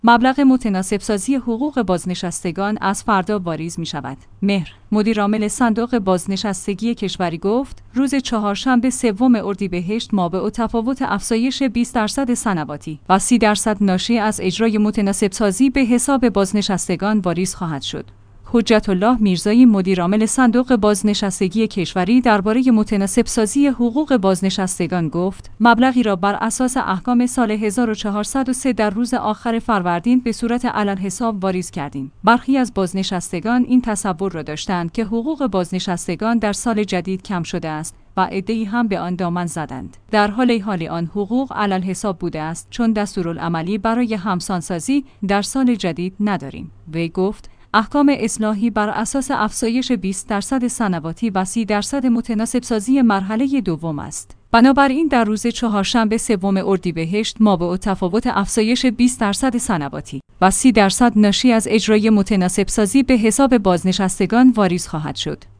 مبلغ متناسب سازی حقوق بازنشستگان از فردا واریز می شود. مهر، مدیرعامل صندوق بازنشستگی کشوری گفت روز چهارشنبه سوم اردیبهشت مابع تفاوت افزایش 20% سنواتی و 30% ناشی از اجرای متناسب سازی به حساب بازنشستگان واریز خواهد شد. حجت الله میرزایی مدیرعامل صندوق بازنشستگی کشوری درباره متناسب سازی حقوق بازنشستگان گفت مبلغی را بر اساس احکام سال 1403 در روز آخر فروردین به صورت علالحساب واریز کردیم. برخی از بازنشستگان این تصور را داشتند که حقوق بازنشستگان در سال جدید کم شده است و عده‌ای هم به آن دامن زدند. در حال آن حقوق علالحساب بوده است چون دستورالعملی برای همسانسازی در سال جدید نداریم. وی گفت احکام اصلاحی بر اساس افزایش 20% سنواتی و 30% متناسب سازی مرحله دوم است. بنابراین در روز چهارشنبه سوم اردیبهشت مابع تفاوت افزایش 20% سنواتی و 30% ناشی از اجرای متناسب سازی به حساب بازنشستگان واریز خواهد شد.